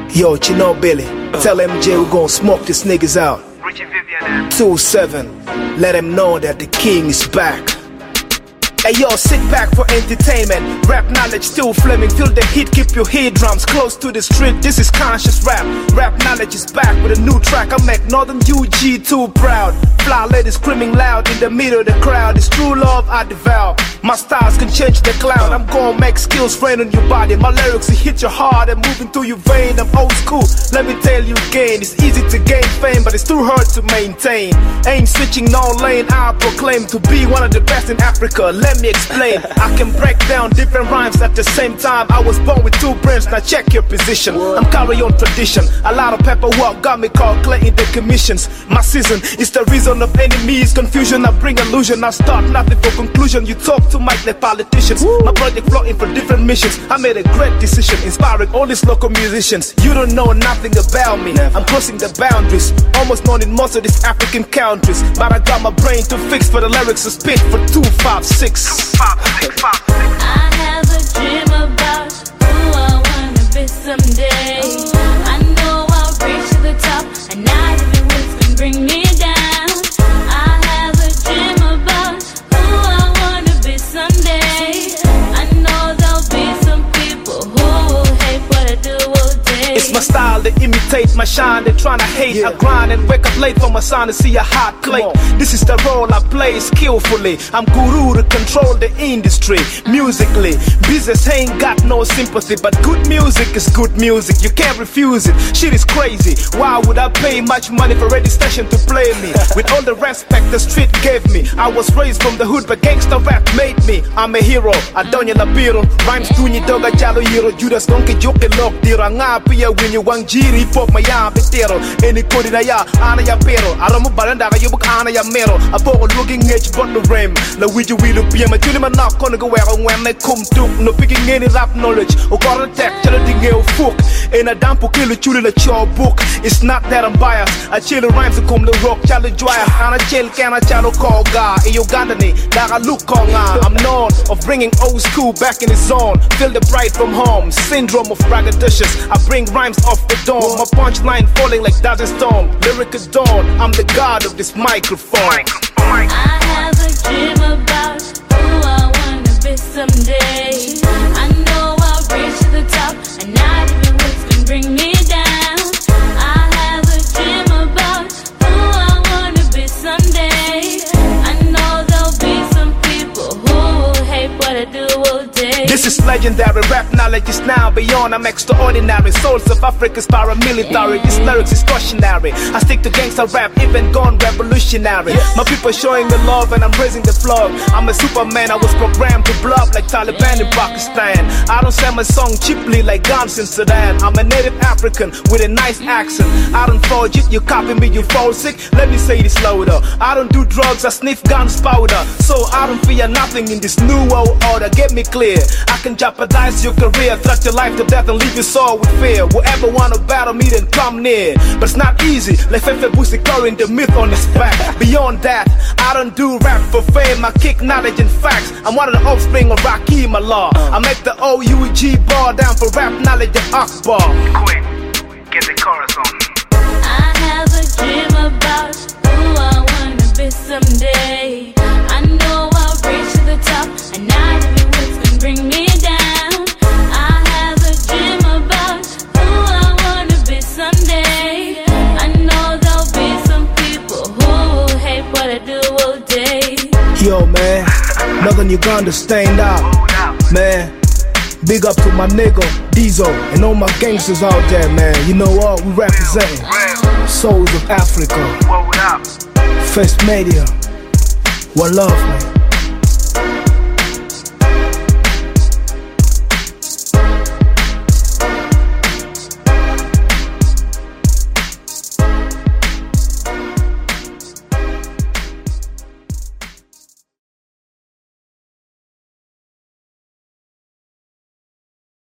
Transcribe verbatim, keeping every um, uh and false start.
Yo, you know Billy, tell M J we gon' smoke these niggas out. two seven, let him know that the king is back. Hey yo, sit back for entertainment. Rap knowledge still flaming. Feel the heat, keep your head drums close to the street. This is conscious rap. Rap knowledge is back with a new track. I make Northern U G too proud. Fly ladies screaming loud in the middle of the crowd. It's true love I devour. My styles can change the cloud. I'm gonna make skills rain on your body. My lyrics will hit your heart and moving through your vein. I'm old school, let me tell you again. It's easy to gain fame, but it's too hard to maintain. Ain't switching no lane, I proclaim to be one of the best in Africa. Let me explain, I can break down different rhymes at the same time. I was born with two brains, now check your position. I'm carrying on tradition, a lot of paperwork got me called Clay in the commissions. My season is the reason of enemies, confusion, I bring illusion. I start nothing for conclusion, you talk too much like politicians. My project floating for different missions. I made a great decision, inspiring all these local musicians. You don't know nothing about me, I'm crossing the boundaries, almost known in most of these African countries. But I got my brain to fix for the lyrics to spit for two five six. I have a dream about who I wanna be someday. I know I'll reach to the top, and not even what's gonna bring me down. I have a dream about who I wanna be someday. I know there'll be some people who will hate what I do all day. It's my style to imitate my shine, they're trying to hate. Yeah. I grind and wake up late for my son to see a hot plate. This is the role I play skillfully. I'm guru to control the industry. Musically, business ain't got no sympathy, but good music is good music, you can't refuse it. Shit is crazy, why would I pay much money for any station to play me? With all the respect the street gave me, I was raised from the hood, but gangsta rap made me. I'm a hero, Adonya Labiro. Rhymes tunyi doga jalo hero. Judas donke joke lock dira nga pia when you want jiri pop my ya betero. Any kodi na ya ana ya pero. Aramu baranda ga yubuk ana ya mero. Apo looking edge but the rim. La wiji wilu pia ma tuli ma knock on go where when they come to no picking any rap knowledge. O got attack chalo dinge fuck. In a dampo kill chuli la your book. It's not that I'm biased. I chill rhymes to come the rock chalo dwyer. Ana chill can I chalo call guy. In Uganda ni daga look on. I'm known of bringing old school back in the zone. Feel the pride from home. Syndrome of braggadocious. I bring rhymes off the dome. My punchline falling like Dazzy Storm. Lyric is dawn. I'm the god of this microphone. I have a dream about who I wanna be someday. I know I'll reach to the top, and not even what's gonna bring me down. I have a dream about who I wanna be someday. I know there'll be some people who will hate what I do all day. This is legendary, rap knowledge is now beyond. I'm extraordinary, souls of Africa's paramilitary. This lyrics is cautionary. I stick to gangsta rap, even gone revolutionary. My people showing the love and I'm raising the flag. I'm a superman, I was programmed to blow up like Taliban in Pakistan. I don't sell my song cheaply like guns in Sudan. I'm a native African with a nice accent. I don't forge it, you copy me, you fall sick. Let me say this louder. I don't do drugs, I sniff guns powder. So I don't fear nothing in this new world order. Get me clear, I can jeopardize your career, threat your life to death and leave your soul with fear. Whoever wanna battle me then come near, but it's not easy. Like Fefe Busi carrying the myth on his back. Beyond that, I don't do rap for fame, I kick knowledge and facts. I'm one of the offspring of Rakim Allah. I make the O U G bar down for rap knowledge and Akbar. Quick, get the chorus on. I have a dream about who I wanna be someday. I know I'll reach to the top, and not even what's gonna bring me down. I have a dream about who I wanna be someday. I know there'll be some people who will hate what I do all day. Yo man, Northern Uganda stand out. Man, big up to my nigga Diesel and all my gangsters out there, man. You know what? We representing souls of Africa. First Media. One love, man.